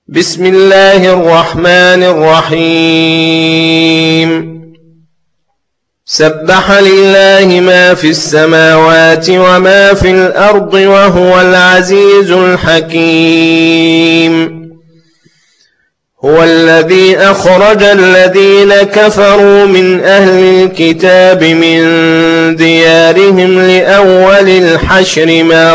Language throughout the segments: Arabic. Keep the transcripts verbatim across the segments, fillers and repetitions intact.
بسم الله الرحمن الرحيم سبح لله ما في السماوات وما في الأرض وهو العزيز الحكيم هو الذي أخرج الذين كفروا من أهل الكتاب من ديارهم لأول الحشر ما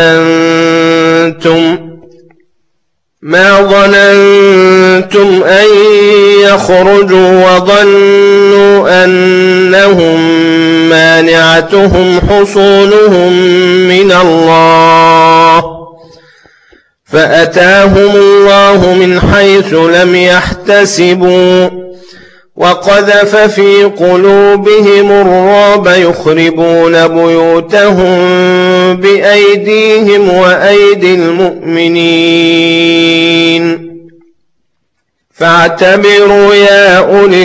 ظننتم ما ظننتم أن يخرجوا وظنوا أنهم مانعتهم حصونهم من الله فأتاهم الله من حيث لم يحتسبوا وقذف في قلوبهم الرعب يخربون بيوتهم بأيديهم وأيدي المؤمنين فاعتبروا يا أولي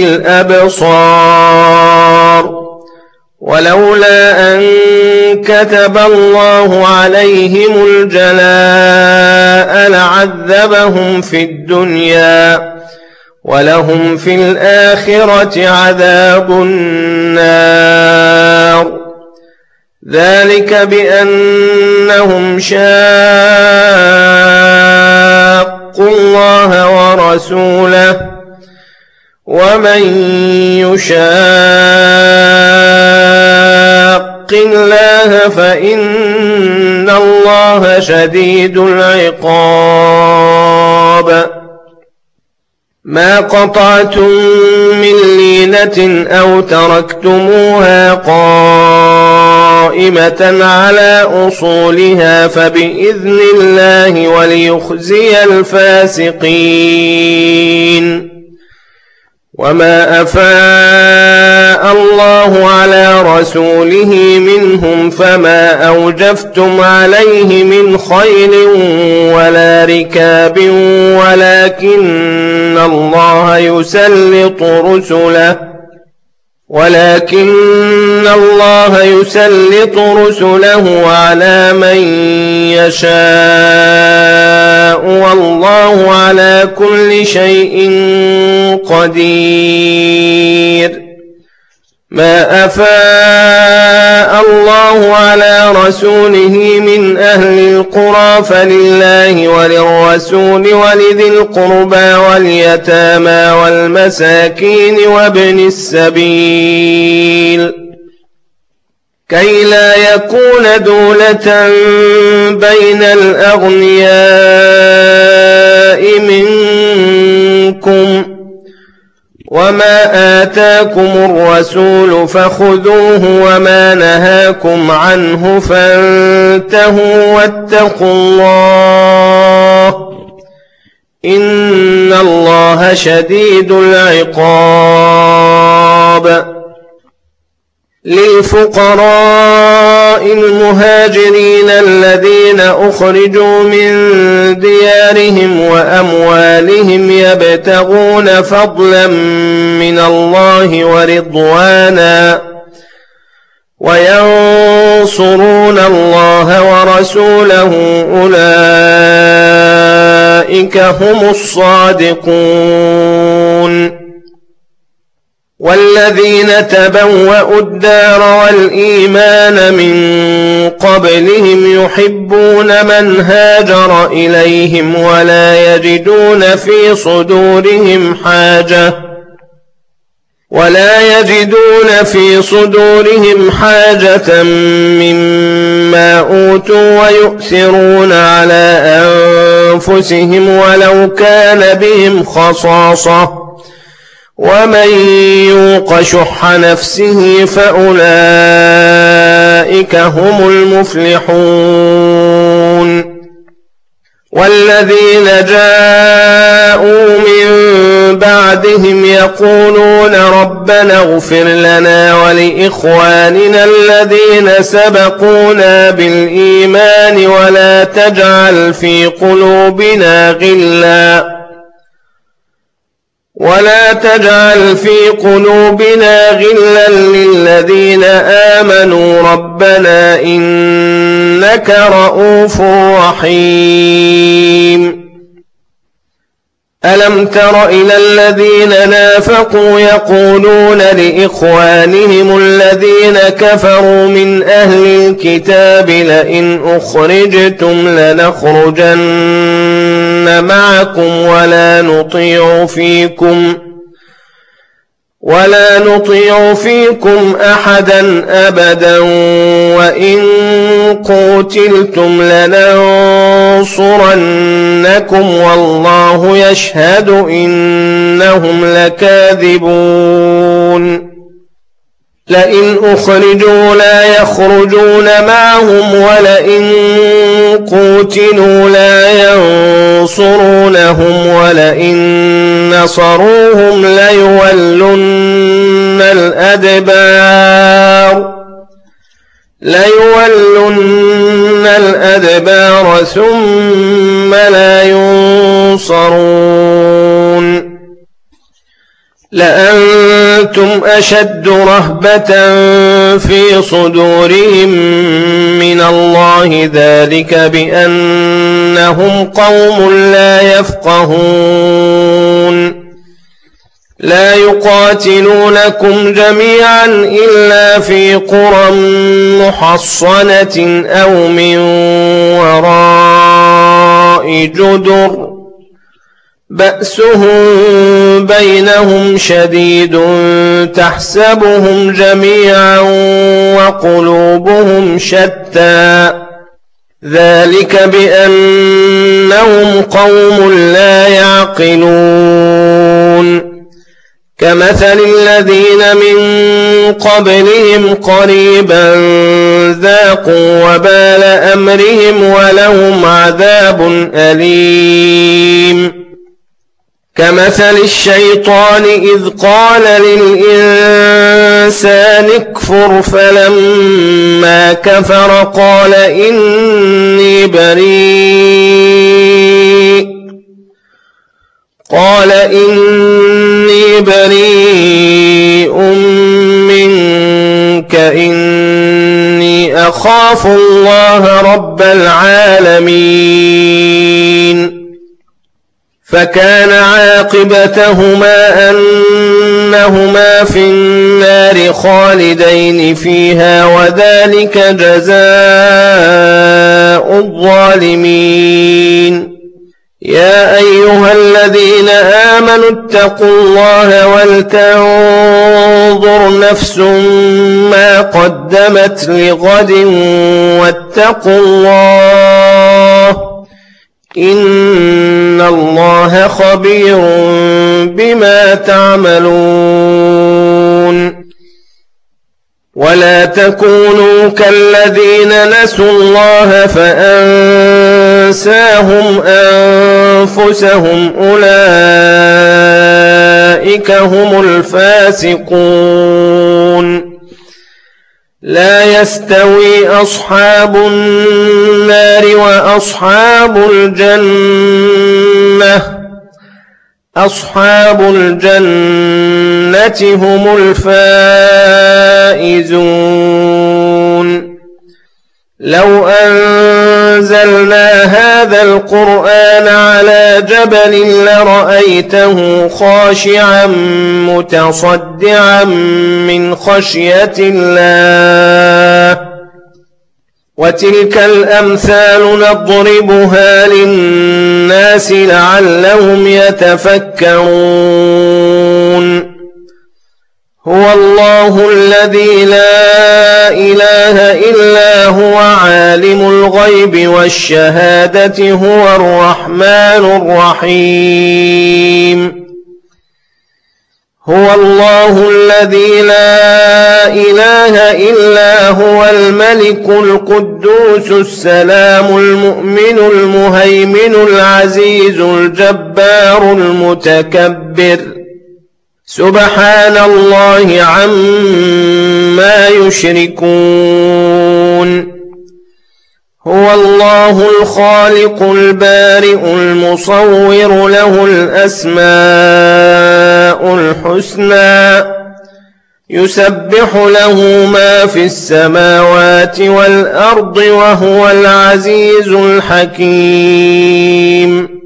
الأبصار ولولا أن كتب الله عليهم الجلاء لعذبهم في الدنيا ولهم في الآخرة عذاب النار ذلك بأنهم شاقوا الله ورسوله ومن يشاق الله فإن الله شديد العقاب ما قطعتم من لينة أو تركتموها قائمة على أصولها فبإذن الله وليخزي الفاسقين وما أفاء الله على رسوله منهم فما أوجفتم عليه من خيل ولا ركاب ولكن الله يسلط رسله ولكن الله يسلط رسله على من يشاء والله على كل شيء قدير ما أفاء الله على رسوله من أهل القرى فلله وللرسول ولذي القربى واليتامى والمساكين وابن السبيل كي لا يكون دولة بين الأغنياء منكم وما آتاكم الرسول فخذوه وما نهاكم عنه فانتهوا واتقوا الله إن الله شديد العقاب للفقراء المهاجرين الذين أخرجوا من ديارهم وأموالهم يبتغون فضلا من الله ورضوانا وينصرون الله ورسوله أولئك هم الصادقون والذين تبوأوا الدار والإيمان من قبلهم يحبون من هاجر إليهم ولا يجدون في صدورهم حاجة ولا يجدون في صدورهم حاجة مما أوتوا ويؤثرون على أنفسهم ولو كان بهم خصاصة ومن يوق شح نفسه فأولئك هم المفلحون والذين جاءوا من بعدهم يقولون ربنا اغفر لنا ولإخواننا الذين سبقونا بالإيمان ولا تجعل في قلوبنا غلا ولا تجعل في قلوبنا غلا للذين آمنوا ربنا إنك رؤوف رحيم ألم تر إلى الذين نافقوا يقولون لإخوانهم الذين كفروا من أهل الكتاب لئن أخرجتم لنخرجن معكم ولا نطيع فيكم ولا نطيع فيكم أحدا أبدا وإن قوتلتم لننصرنكم والله يشهد إنهم لكاذبون لئن أخرجوا لا يخرجون معهم ولئن قوتلوا لا ينصرونهم ولئن نصروهم ليولن الأدبار ليولن الأدبار ثم لا ينصرون لأنتم أشد رهبة في صدورهم من الله ذلك بأنهم قوم لا يفقهون لا يقاتلونكم جميعا إلا في قرى محصنة أو من وراء جدر بأسهم بينهم شديد تحسبهم جميعا وقلوبهم شتى ذلك بأنهم قوم لا يعقلون كمثل الذين من قبلهم قريبا ذاقوا وبال أمرهم ولهم عذاب أليم كمثل الشيطان إذ قال للإنسان اكفر فلما كفر قال إني بريء قال إني بريء منك إني أخاف الله رب العالمين فكان عاقبتهما أنهما في النار خالدين فيها وذلك جزاء الظالمين يا أيها الذين آمنوا اتقوا الله ولتنظر نفس ما قدمت لغد واتقوا الله إن الله خبير بما تعملون ولا تكونوا كالذين نسوا الله فأنساهم أنفسهم أولئك هم الفاسقون لا يستوي أصحاب النار وأصحاب الجنة أصحاب الجنة هم الفائزون لو أنزلنا هذا القرآن على جبل لرأيته خاشعا متصدعا من خشية الله وتلك الأمثال نضربها للناس لعلهم يتفكرون هو الله الذي لا إله إلا هو عالم الغيب والشهادة هو الرحمن الرحيم هو الله الذي لا إله إلا هو الملك القدوس السلام المؤمن المهيمن العزيز الجبار المتكبر سبحان الله عما يشركون هو الله الخالق البارئ المصور له الأسماء الحسنى يسبح له ما في السماوات والأرض وهو العزيز الحكيم